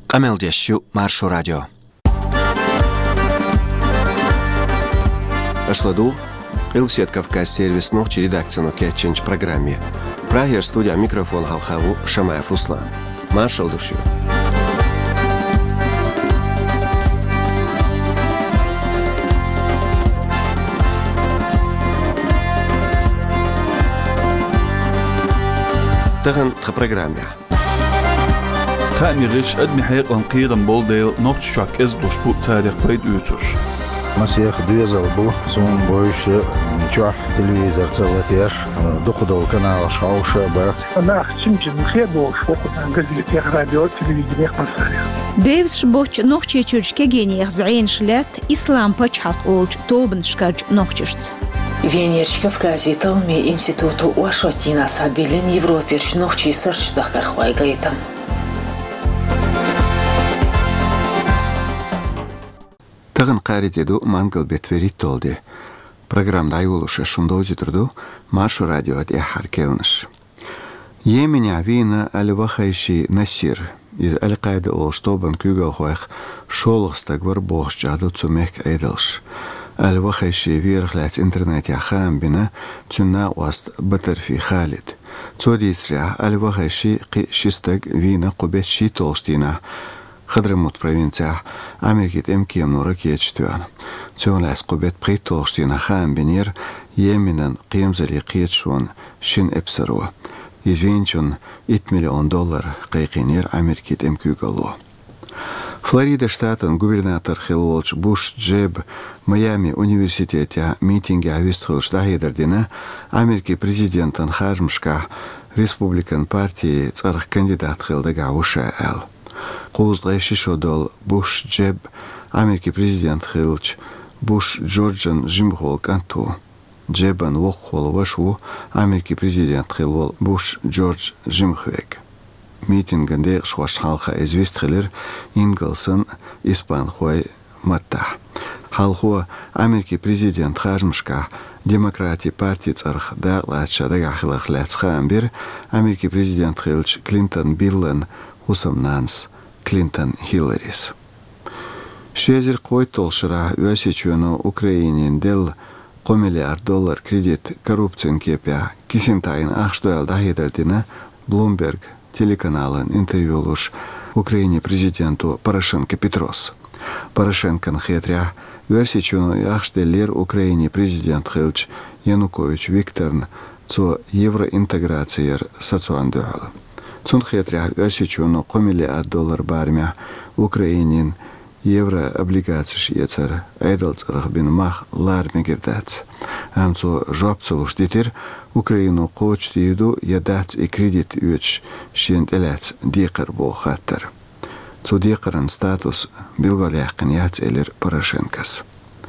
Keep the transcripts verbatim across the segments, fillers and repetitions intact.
Qamaldeshu Marsho Radio. Ашладу, Илсет Кавказ сервис ночи редакцию кетченч программе. Прагер студия микрофон Халхаву Шамаев Руслан. Маршал душу. Таган тха программе. خاميغش أدمي حيق لنقيرن بولديل نوخت شاك إز دوشبو تاريخ بيد يوتوش مسيخ دويزل بو سون بويش نشوح تلفزيون تسواتياش دخدو القناة شاوش بات أنا أختمت بخير بوش وقت قزلت راديو تلفزيون قصاري بيفش بوش نوخشي تشرش كجيني زعين شلات إسلام بچحق أولج توبن شكرج نوخشت Венерч Кавкази талми институту Уашотина сабилин Европерч нохчи сырч дахкар хвай гаитам. Тагын қаритеду мангал бетверит толды. Программда айулуша шундози турду Маршо радио де харкелныш. Йеменя вина алвахайши Насир из Аль-Каида ол штобан күгел хуайх шолғыстаг бар боғш жаду цумек айдалш. Аль-Вахайши вирхлять интернете ахам бина цунна уаст батарфи Халид. Цодицля Аль-Вахайши қи шистаг вина қубет ши толштина. Хадрамут провинция Америкит эмкем нура кечтуан. Цунлас қубет қи толштина ахам бинер Йеменен қиемзали қиетшуан шин эпсаруа. Извинчун ит миллион доллар қиқинер Америкит эмкюгалуа. Флорида штатын губернатор Хилволч Буш Джеб Майами университете митинги авистхылш дахидердина Америки президентын хажмшка республикан партии царх кандидат хилдага уша эл. Қуыздайши шодол Буш Джеб Америки президент хилч Буш Джорджан жимхол канту. Джебан воххол вашу Америки президент хилвол Буш Джордж жимхвек. Митингенде шваш халха известхелер Инглсон Испан хуай матта. Халхуа Америки президент хажмшка демократии партии царх да лача да гахилах лацхамбер Америки президент хилч Клинтон Биллен хусам нанс Клинтон Хилларис. Шезер кой толшыра өсечуну Украинин дел сто миллиард доллар кредит коррупцион кепя кисентайын ахштуэл дахидердина Bloomberg телеканалын интервьюлуш Украине президенту Порошенко Петрос. Порошенкон хетря версичуну яхштелер Украине президент Хилч Янукович Викторн цо евроинтеграциер социандуал. Цун хетря версичуну сто миллиард доллар бармя Украинин еврооблигациш яцар айдалцарах бин мах лармегердац. Амцо жопцулуш дитер Украину қочтиду ядац и кредит үч шент элац дикар бо хаттар. Цо дикаран статус билголяқын яц элер Порошенкас.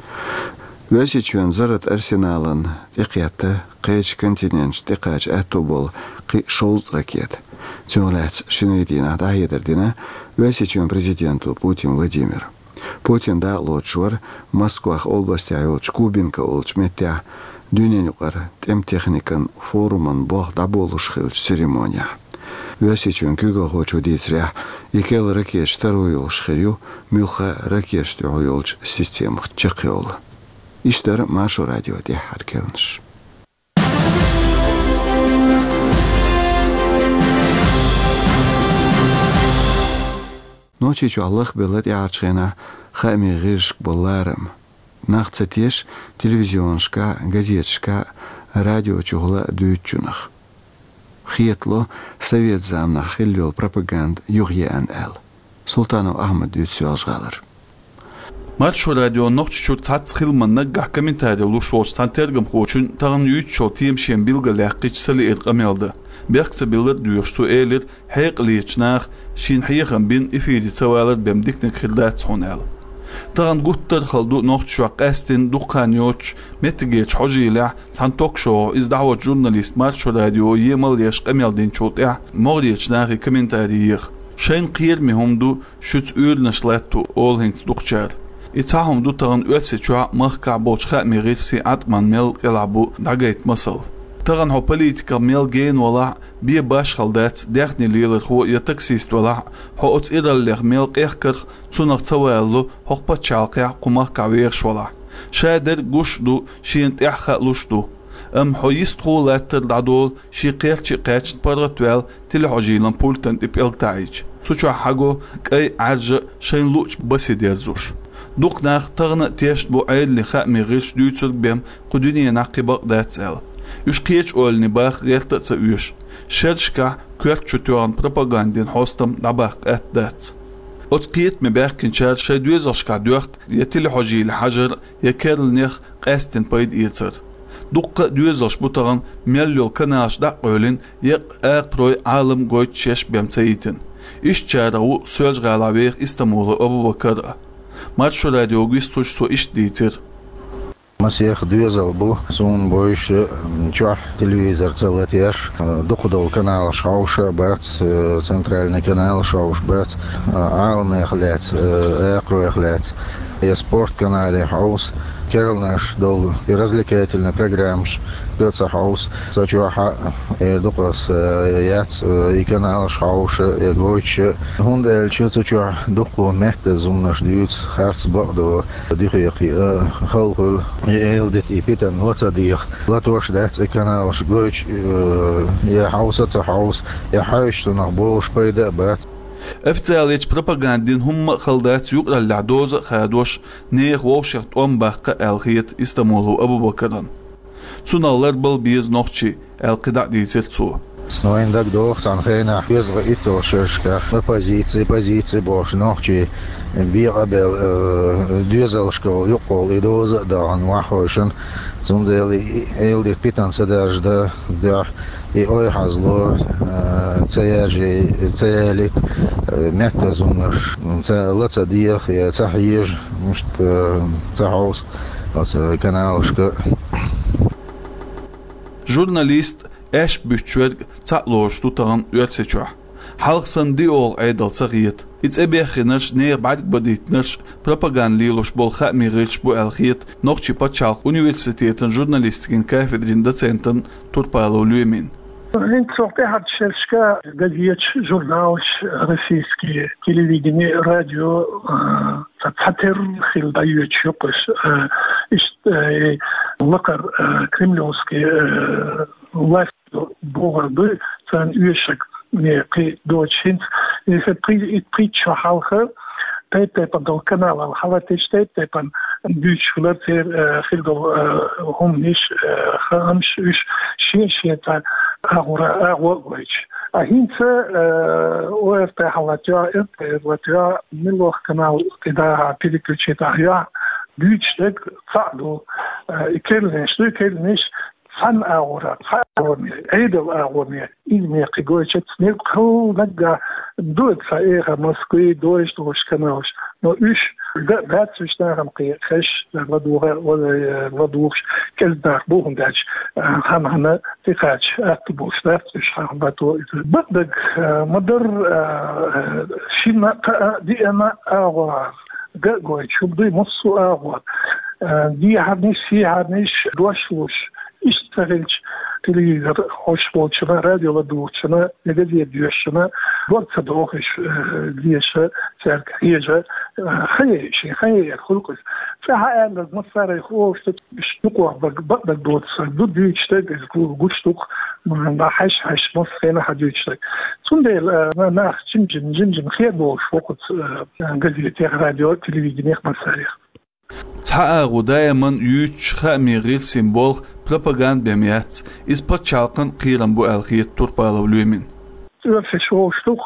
Весичуан зарат арсеналан текятта қэч континент текач ату бол қи шоуз ракет. Цюлац шинридина дахидердина весичуан президенту Путин Владимир. Путин да лочвар Москвах области айолч Кубинка олч меття Дюненюкар тем техникан форуман бог да болуш хилч церемония. Весичуан күгл хочу дицря икел ракеш таруйол шхирю мюлха ракеш тюйолч системах чекеол. Иштер Маршо радио де харкелнш. Ночи чу Аллах белет яачхена хами гиршк болларам. Нахцатеш телевизионшка, газетшка, радио чугла дүйчунах. Хиетло совет замна хиллел пропаганд югьян эл. Султану Ахмад дүйцюалжгалар. Маршо радио нохчу чу цац хилманна гах комментарий лушоч тантергам хочун тагын үччо тиемшен билгаляккичсали эркамелды. Бехксе билер дүйөшту элер хайqличнах шин хайгам бин эфири цавалар бемдикнек хилдат сонел. Таган гуттар халду нохчу қастин дуканьоч метгеч хожила санток шоу издавот журналист Маршо радио емал яшкамелдин чотя моричнахи комментариер. Шен қир мехумду шүц үрнэшлатту олхингс дукчар. إتاهم دو تغن أتسجوا مخكع بوشخاء مغيرسي أتمن مل يلعبو دقيت مصل. تغن هو بوليتيكا ميل جين ولا بي باش خلدات داخني ليلر هو يتكسيست ولا هو ات إدلر ميل قيخكر تونر توالو هو باتشالقيا قمار كاويرش ولا شادر قشدو شينت إحخا لشدو أم هو يستخو لاتر دادول شي قيرتش قاتش براتوال تلحجيلن بولتن إبئل تايج سوچو حاجو كأي عرج شين لوش بسي ديرزوش دوق ناخ تغن تيشت بو عيد لخاء ميغيش دويتر بيم قدوني ناقبا داتسال يوش قيتش أولني باخ غير تتسويش شرشكا كويرت شتوان بروباغاندين حوستم دباق ات دات أتقيت مباخ كنشار شاي دويزاشكا دوخ يتلي حجي لحجر يكيرل نيخ قاستين بايد إيتر دوق دويزاش بوتغن ميليول كناش دا قولين يق اقروي عالم قويت شيش بيمتايتن إش جارو سوج غالاوير إستمول أبو بكر ماتشو راديو غيستوش سو إش ديتر مسيح دويزال بو سون بويش чух телевизор целетеш доходол канал шауша бац центральный канал шауш бац алме хлец экро хлец и спорт канале хаус كيرلناش دول في развлекательный программш بيتسا хаус سачуха دوقس ياتس и канал шауша и гойч хундел чуцучу доқо мехт зумнаш дюц харц бадо дихи хол يلدت إبتن وتصديق لا توش دات كنا شجوج يا حوسة حوس يا حايش تنقبوش بيدا بات افتاليش بروباغاندين هم خلدات يقرا العدوز خادوش نيخ ووشيخت أم باقة الخيط استمولو أبو بكران سنالر بل بيز نوخشي القدع ديتر تو سنوين داك دوخ تنخينا حيز غيتو شرشكا بوزيتي بوزيتي بوش نوخشي بيقبل دوزل شكول يقول يدوز دان وحوشن زندلي يلدي بيتان سدرج دا دا и ой хазло цеяжи цеялит метазунаш лацадиях я цахиж мышт цахаус каналышка журналист эш bütçüer çaqloş tutan üretseço halqsan diol aydal çaqiyet its ebexiners neer badik baditners propagandiloş bol xamiriç bu alxiyet noqchi pachal universitetin jurnalistikin kafedrin docenten turpalo lümin Він цохтехат шершка газет, журнал, российские телевидение, радио, цатер хилдают шокос, ist лакар кремлевский власть борьбы, цан уешек не при дочинц, и это при притча халха. تيبان دو كنال الحواتيش تيبان بيش خلاتير خلدو هم نيش خامش وش شين شين تا أغورا أغوغويش أهينسا ويرتا حواتيا إرتا ملوخ كنال كدا بيديكوشي تاهيا بيش تك تعدو إكيلنيش دو إكيلنيش فن أغورا فأغورني عيدو أغورني إلمي قيقويش تنيقو نقا دوت سائغة مسكوي دوش دوش كناوش نو إيش دات سوش ناغم قيخش لدوغا ولا لدوغش كل داخ بوغن داش هم هنا تقاش أكتبوش دات سوش هم باتو بدك مدر شينا دي أنا أغوار قاقوي شو بدي مصو أغوار دي هرنيش سي هرنيش دوشلوش İştahilç televizyon hoş bolçuna, radyo ve doğuşuna, ne de diye diyorşuna, varsa da o iş diyese, serkiyece, hayır şey, hayır kulkuz. فهذا المصدر هو بشتوق بقدر دوتس دود يشتغل قشتوق من حش حش مصر حديشتغل تندل أنا جم جم جم جم خير بوش وقت جزيرة راديو تلفزيون مصري تحقق دائما يوش خاميريل سيمبول بروباغاند بميات إز بتشالقن قيرن بو الخيط توربالو لومين Все штук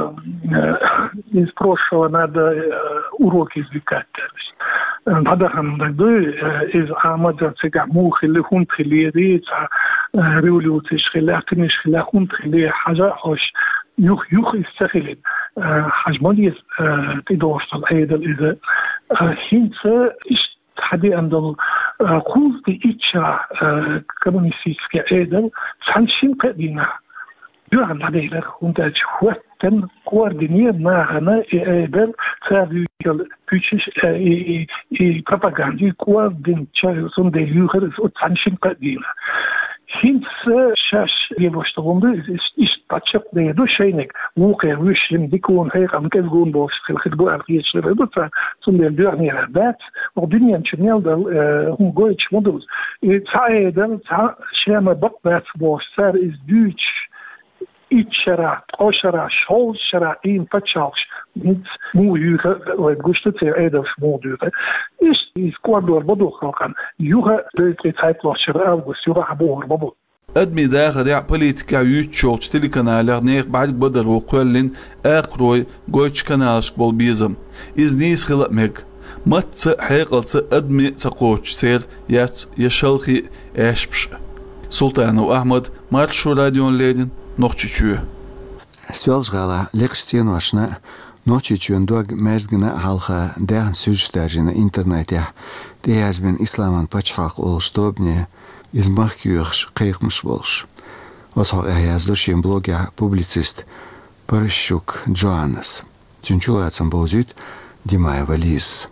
из прошлого надо уроки извлекать. Надо из амадзацега мух или хунт или рица революции шхила тни шхила хунт или حاجة хош юх юх истахилит حجمالي تدوشت الأيضا إذا хинца حدي عندهم خوف بإيشا كمونيستيسكي أيضا سانشين قدينا يوم هذا هندا جواتن كوردينير معنا أيضا تابعيل بيشش إي propaganda كوردين شايفون دليل خير سانشين قدينا Hints şaş yeboştuğumda iş taçıp deydu şeynek muqe wüşlim dikun heqam kezgun boş xilxit bu arqiyçleri bu ta sundan dörniyer bat o dünyanın çnel da hum goyç moduz tsayeden ta şema bakbat boş sar is düç İçera, oşara, şolşara, in paçalş, mit muğuğu, ve guştete edef muğuğu. İşte İskvador bodu kalkan, yuha döytli taytlaşır avgust, yuha habuğur bodu. أدمي داخل يع بوليتيكا يوتشوك تلي كنالر نيخ بعد بدر وقولن أقروي قويتش كنالش بول بيزم إز نيس خلق ميك مت حيقل أدمي تقوش سير يات يشلخي أشبش سلطان وأحمد مارشو راديون ليدن نوخچچو Sölжгала лекстен вашна ночичун дог мезгна халха дан сүжтажина интернете деязбен исламан пачхак олстобне измахкюрш кыйкмыш болш. Осо яздышын блогер публицист Парашук Джоаннес. Чунчулацам болжут Димая Валис.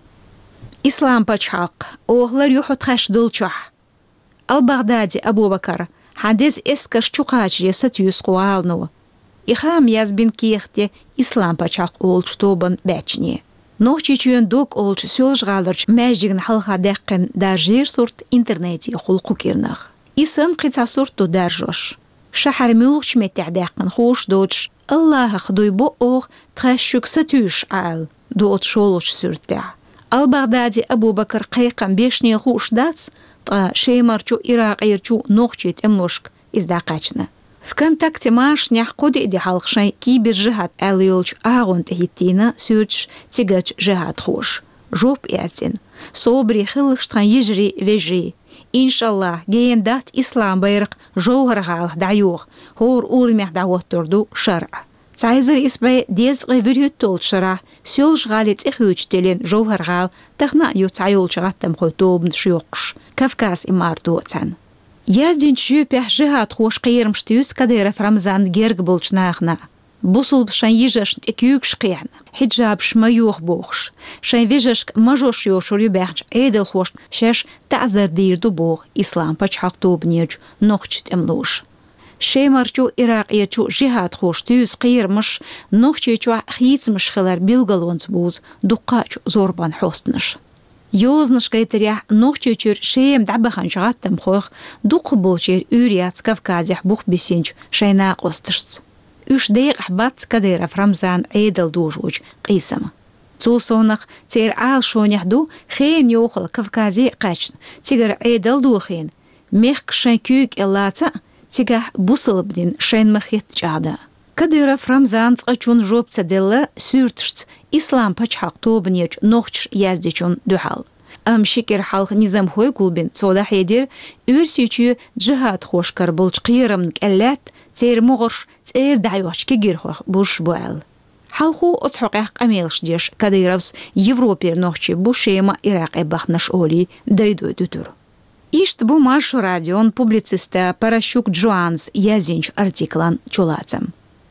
Ислам пачхак оглар юхут хашдулчах. Ал-Багдади Абу-Бакар حدث اسكش چوقاچ يست يسقوالنو إخام يزبن كيختي إسلام بچاق أولش توبن بچني نوچي چون دوك أولش سولش غالرش ماجدن حلقا دقن در جير صورت إنترنتي خلقو كيرنغ إسان قطع صورتو در جوش شحر ملوش متع دقن خوش دوش الله خدوي بو أوغ تخشوك ستوش عال دوت شولوش سورتع Al-Baghdadi Abu-Bakr قيقن بيشني خوش داتس طا شيمرچو إراقيرچو نوخچيت املوشك إزداقاچنا. В контакте машнях коди иди халқшай кибер жихат әлиолч ағын тахитина сүрч тигач жихат хош. Жоп язин. Собри хилықштан ежри вежри. Иншаллах гейн дат ислам байрық жоғырғалық дайуғ. Хор урмех дауаттырду шара. Цайзер испай дезғи вирюттол шара. Сёлш ғалит ихючтелен жоғырғал тахна ю цайолчағаттам қой тобын шиоқш. Кавказ имарду цан. Яздин чүпях жихат хош қиырмштюс кадыров Рамзан герг болчнахна. Бусул бшан ежашн текюкш қиян. Хиджаб шмаюх бохш. Шан вежашк мажош йошур юбяхч эдел хош шеш тазар дирду бох ислам пачхақ тобнеч нохчит эмлош. Шеймарчу Ирак ячу жихат хош тюс қиырмш нохчечу хицмш хилар билгалонц буз дуқач зорбан хостныш. Йознаш кайтеря нохчечур шеем дабахан шагаттам хох дуқ болчер үряц Кавказях бух бесенч шайна қостышц. Үш дейq ахбат кадыров Рамзан эдел дужуч қисама. Цусонах цер ал шоняхду хейн йохал Кавкази қачн. Тигар эдел духин. Мехк шайн күйк эллаца тига бусылыбдин шайн махет чада. Кадыров Рамзан цқачун жопца делла сүртшц İslam paçhaq tobneç noxç yazdiçun duhal. Am şikir halq nizam hoy gulbin soda hedir ürsüçü cihat xoşkar bolç qiyram kellat ter moğur ter dayvaç ki girxox buş boal. Halqu otxoqaq amelşdiş Kadyrovs Yevroper noxçi bu şema Irak ebaxnaş oli daydoydutur. İşte bu Marşo Radion publitsista Parashuk Joans yazinç artiklan çolatsam.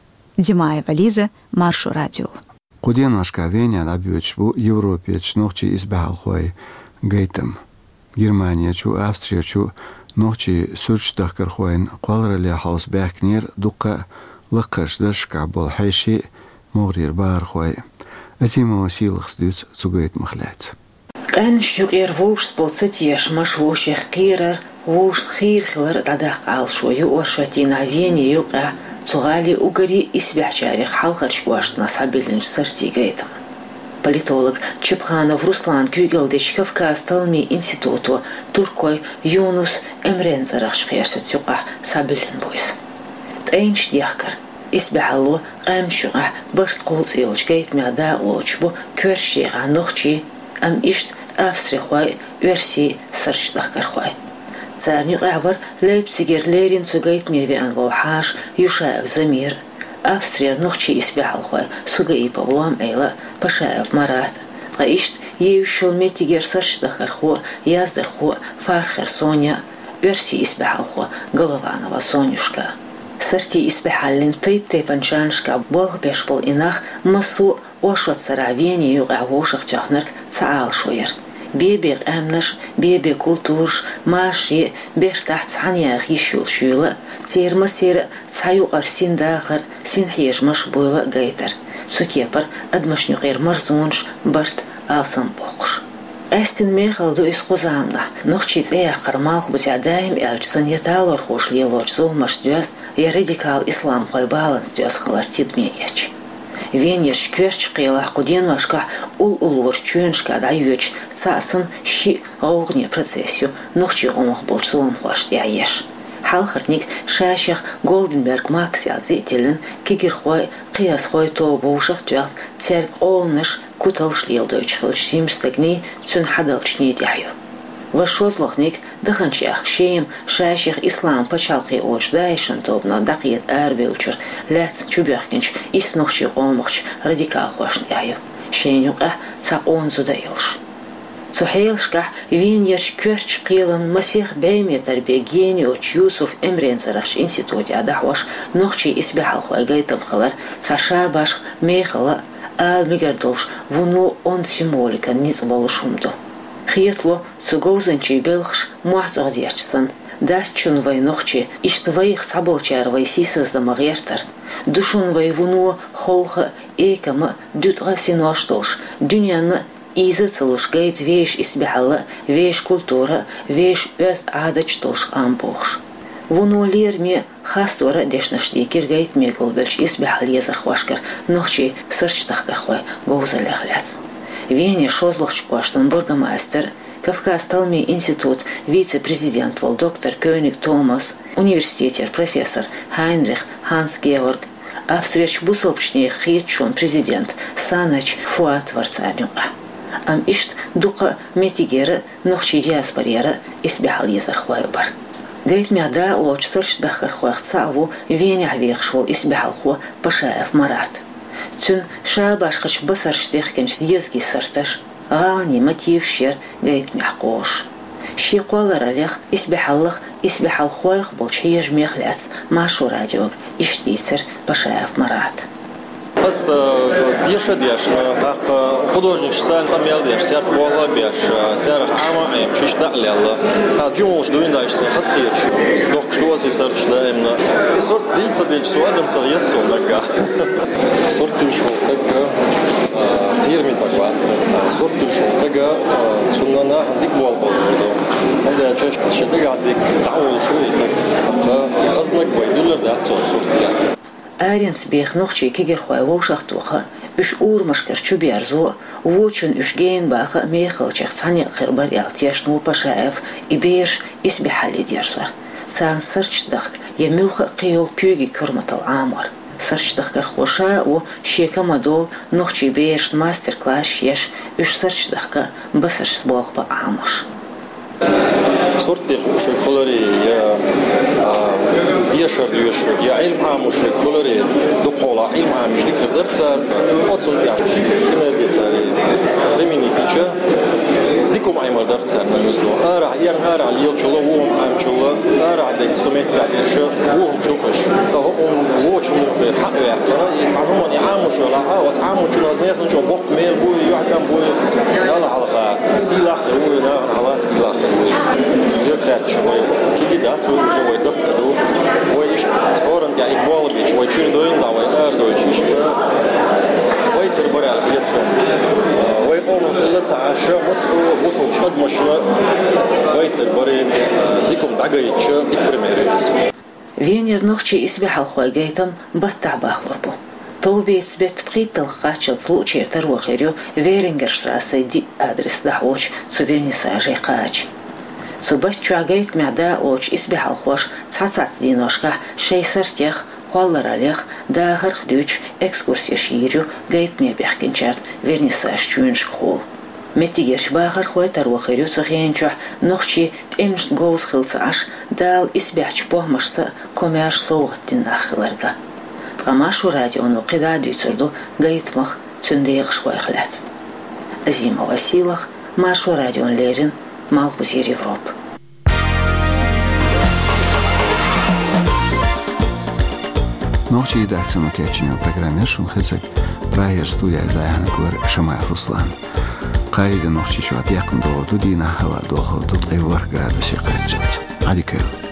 Димая Вализа, Маршо Радио. Куден вашка веня лабюч бу Европе нохчи избахал хой гейтам. Германия чу Австрия чу нохчи сүрчтах кархойн qalrali хаус бахнер дука лыккаш дашка бол хайши могрир бар хой. Азима василхс дюц цугайт махлац. Кан шугер вуш сполцетеш маш вушех кирер вуш хирхлер дадах ал шою оршатина вене юка Цугали угари исбяхчарих халқарч гуаштна сабилинч сартигейтам. Политолог Чепханов Руслан Кюгелдич Кавказ Талми институту Туркой Юнус Эмрензарах шхершет сюqa сабилин бойс. Тэнч дяхкар исбяхалу амшуqa башт қулц илч гейтмяда олчбу квершиға нохчи ам ишт Австрихуай версии сарчтахкархуай. Царни ғавар Лейпцигер Лерин цугайт мевиан волхаш Юшаев Замир. Австрия нохчи исбяхалхуай сугаи Павлуам Эйла Пашаев Марат. Ғаишт еушул метигер сарчтахарху яздарху Фархер Соня. Верси исбяхалху Голованова Сонюшка. Сарти исбяхаллин тейп тейпанчаншка болг бешбол инах масу ошот саравени юғавошах чахнарк цаал шуер. بيبيق أمنش بيبي كولتورش ماشي بيرتاح تصحنياخ يشول شولا تير مسير تصحيو أرسين داخر سين حيش مش بولا غيتر سوكيبر أدمش نغير مرزونش برت آسم بوقش أستن ميخل دو إسخوزامنا نخشيت إيه قرماخ بتاع دايم إلجسن يتالور خوش ليلوش زول مش دوز يا راديكال إسلام خوي بالانس دوز خلار تدمييش Венеш кверч қиялах қуден машқа ул улуыр чуеншқа дайвеч цасын ши ауғне процессию нухчи омах болчсуын хуаш дяеш. Халхарник шаших Голденберг Максиадзе телен кигерхой қиясхой то боушах тюат церк олныш куталш лилдойчхылш симстагни цун хадалчни дяю. Вашозлохник дыханчах шеем шаших ислам пачалқи очдайшын тобна дақиет әрбелчур ләц чубяхкенч иснухчи омухч радикал хуашняю. Шейнюқа цақ онзуда елш. Цухейлшка виньерш кверч қилын масих бейметр бегениоч Юсуф Эмренцараш институте адахваш нухчи избяхал хуагайтым халар цаша баш мейхала ал мигардолш вуну он символика ниц болушумду. Хиетло цугоузанчи белхш муахцагдячсан дачун вайнохчи иштвайх цаболчар вайсисыз да магертар душун вайвуну холха экама дютга синуаштош дюняны изы целуш гайт веш избяла веш культура веш өст адачтош амбохш вуну лерме хастора дешнашли киргайт меголбелч избял езар хвашкар нохчи сырчтахкар хвай гоузаляхляц Вене Шозлохчкуаштан бургомастер, Кавказ Талми институт, вице-президент вол доктор Кёник Томас, университетер профессор Хайнрих Ханс Георг, Австрияч Бусолпчне Хиетчон президент Санач Фуат Варцанюа. Ам ишт дука метигера нохчи диаспорера избяхал езар хвайбар. Гайт мяда лоч сырч дахар хвайхцаву Вене авиахшвол избяхал хва Пашаев Марат. Цун шабашхач басарштехкенч зъезги сарташ, غالني мотив шер гайт мяхош. Щеколар алех избяхаллах избяхал хвайх болчеж мехляц Машу радио иштицер Пашаев Марат. Аз дьеша дьеш, ах художник сан хамел дьеш, серс болла бьеш, церах ама им чиш даляла. А джумуш дуин дальше хаскич. Дох что си сарч да именно. Сорт дильца дильч суадам царьет сонага. Сорт тушо как фирме так бацта. Сорт тушо тага цунана дик бол бол. Он да чаш шедга дик таул шуй так. И хазнак байдулар да сорт я. Аренс бехнохчи кигерхуай вошахтуха үш урмашкар чубярзу вочун үш гейн баха мехалчах цани хербар ялтяшну Пашаев и беш избихали дерсвар. Цан сарчдах ямилха қиол пюги курматал амар. Сарчдах кархоша о шекамадол нохчи беш мастер-класс еш үш сарчдахка басарч сболхба амаш. Сорт الخوش الكولوري يا ديشر ديش يا علم عامش الكولوري دقولا علم عامش ديك درتسار أتصل بيعش كنا بيتاري رميني فيتشا ديكم عمر درتسار نمزلو أرع يان أرع ليل شلا وهم عام شلا أرع ديك سميت تعبيرش وهم شوكش فهم ووش في حق يعطنا يسعنهم أن يعامش ولا عاوز عامش ولا زنيس نشوف وقت ميل بوي يحكم بوي يلا على سيلاخ روي نا على سيلاخ روي سيكرات شوي كي دات هو جوي دقدو ويش تورن يعني بالبيش ويشين دوين لا ويار دويش ويتر برا على خيتهم ويقوم خلت ساعة شو مصو وصل شد مشنا ويتر برا ديكم دعيتش ديك بريميريس Венер нохчи избяхал хуагейтам баттah бахлорбу. Толбейц бет бхитал хачал случай тарвахерю Верингерштрассе ди адрес дахоч цувенниса ажейкач. Цубачу агейт мяда лоч избяхал хуаш цацац диношка шейсартех хуалларалех дахар хдюч экскурсия ширю гейт мебяхкинчарт вернисаж чуинш хол. Метигеш бахар хуай тарвахерю цахенчух нохчи тэмшт гоус хилцааш дал избяч похмашса комяш солгаттин ахларга. Машу радио ну кида дүйцурду гайтмах цундейгш хуайхляц. Азима Василах, Машу радио Лерин, Малбузир Европ. Ночи дается на кечине программе Шунхецек, Райер студия Заяна Гуэр Шамай Руслан. قاريد نوخشي شو عتيقن دور دو دينا هوا دو خردو غيور غرادو سيقرتشت عادي كيو